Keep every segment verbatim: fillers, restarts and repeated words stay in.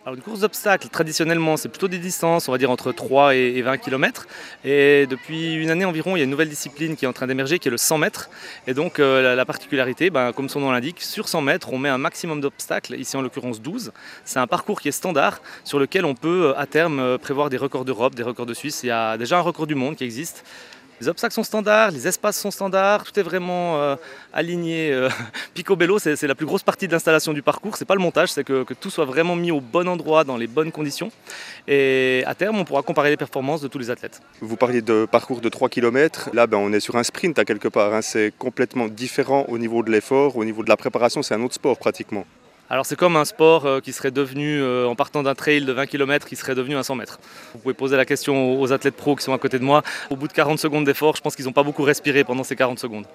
Alors une course d'obstacles, traditionnellement, c'est plutôt des distances, on va dire entre trois et vingt kilomètres. Et depuis une année environ, il y a une nouvelle discipline qui est en train d'émerger, qui est le cent mètres. Et donc euh, la, la particularité, ben, comme son nom l'indique, sur cent mètres, on met un maximum d'obstacles, ici en l'occurrence douze. C'est un parcours qui est standard, sur lequel on peut à terme prévoir des records d'Europe, des records de Suisse. Il y a déjà un record du monde qui existe. Les obstacles sont standards, les espaces sont standards, tout est vraiment euh, aligné. Euh, Picobello, c'est la plus grosse partie de l'installation du parcours. C'est pas le montage, c'est que, que tout soit vraiment mis au bon endroit, dans les bonnes conditions. Et à terme, on pourra comparer les performances de tous les athlètes. Vous parliez de parcours de trois kilomètres. Là, ben, on est sur un sprint à quelque part. Hein. C'est complètement différent au niveau de l'effort, au niveau de la préparation. C'est un autre sport pratiquement. Alors c'est comme un sport qui serait devenu, en partant d'un trail de vingt kilomètres, qui serait devenu un cent mètres. Vous pouvez poser la question aux athlètes pros qui sont à côté de moi. Au bout de quarante secondes d'effort, je pense qu'ils n'ont pas beaucoup respiré pendant ces quarante secondes.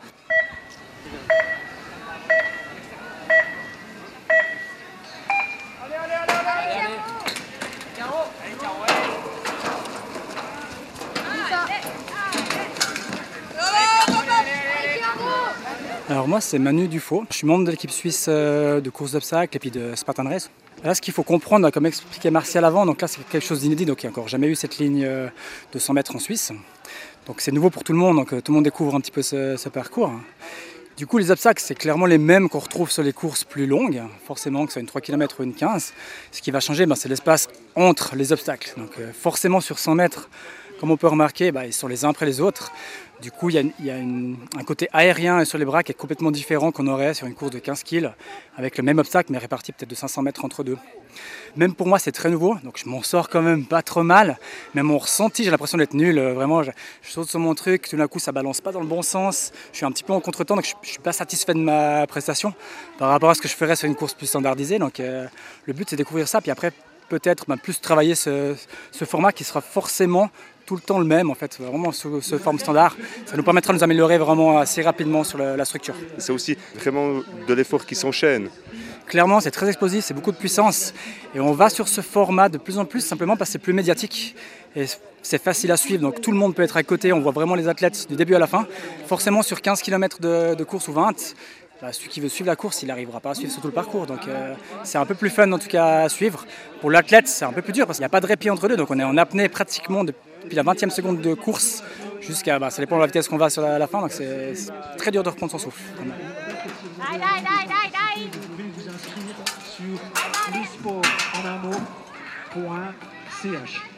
Alors moi c'est Manu Dufaux, je suis membre de l'équipe suisse de course d'obstacles et puis de Spartan Race. Là ce qu'il faut comprendre, comme expliquait Martial avant, donc là c'est quelque chose d'inédit, donc il n'y a encore jamais eu cette ligne de cent mètres en Suisse. Donc c'est nouveau pour tout le monde, donc tout le monde découvre un petit peu ce, ce parcours. Du coup les obstacles c'est clairement les mêmes qu'on retrouve sur les courses plus longues, forcément que ce soit une trois kilomètres ou une quinze. Ce qui va changer ben, c'est l'espace entre les obstacles, donc forcément sur cent mètres, comme on peut remarquer, ben, ils sont les uns après les autres. Du coup, il y a, il y a une, un côté aérien sur les bras qui est complètement différent qu'on aurait sur une course de quinze kilomètres, avec le même obstacle, mais réparti peut-être de cinq cents mètres entre deux. Même pour moi, c'est très nouveau, donc je m'en sors quand même pas trop mal. Mais mon ressenti, j'ai l'impression d'être nul. Vraiment, je, je saute sur mon truc, tout d'un coup, ça balance pas dans le bon sens. Je suis un petit peu en contretemps, donc je, je suis pas satisfait de ma prestation par rapport à ce que je ferais sur une course plus standardisée. Donc euh, le but, c'est de découvrir ça, puis après, peut-être ben, plus travailler ce, ce format qui sera forcément tout le temps le même, en fait, vraiment ce, ce forme standard. Ça nous permettra de nous améliorer vraiment assez rapidement sur la, la structure. C'est aussi vraiment de l'effort qui s'enchaîne. Clairement, c'est très explosif, c'est beaucoup de puissance. Et on va sur ce format de plus en plus simplement parce que c'est plus médiatique. Et c'est facile à suivre, donc tout le monde peut être à côté. On voit vraiment les athlètes du début à la fin. Forcément, sur quinze kilomètres de, de course ou vingt, bah, celui qui veut suivre la course, il n'arrivera pas à suivre sur tout le parcours. Donc euh, c'est un peu plus fun en tout cas à suivre. Pour l'athlète, c'est un peu plus dur parce qu'il n'y a pas de répit entre deux. Donc on est en apnée pratiquement depuis la vingtième seconde de course jusqu'à, bah, ça dépend de la vitesse qu'on va sur la, la fin. Donc c'est très dur de reprendre son souffle. Vous pouvez vous inscrire sur le sport en un mot point c h.